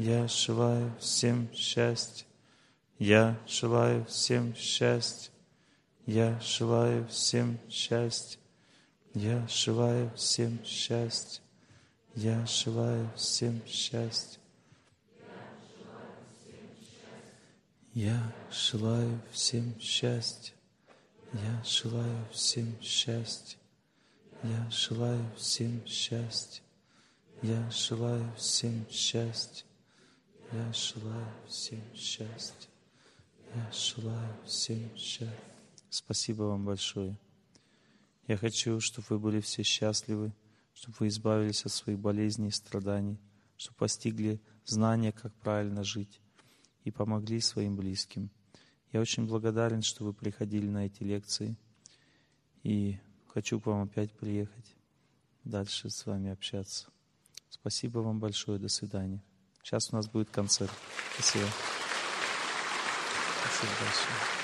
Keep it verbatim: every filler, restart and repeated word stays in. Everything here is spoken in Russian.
Я желаю всем счастья. Я желаю всем счастья. Я желаю всем счастья. Я желаю всем счастья. Я желаю всем счастья. Я желаю всем счастья. Я желаю всем счастья. Я желаю всем счастья. Я желаю всем счастья. Я желаю всем счастья. Я желаю всем счастья. Спасибо вам большое. Я хочу, чтобы вы были все счастливы, чтобы вы избавились от своих болезней и страданий, чтобы постигли знания, как правильно жить, и помогли своим близким. Я очень благодарен, что вы приходили на эти лекции, и хочу к вам опять приехать, дальше с вами общаться. Спасибо вам большое, до свидания. Сейчас у нас будет концерт. Спасибо. Спасибо большое.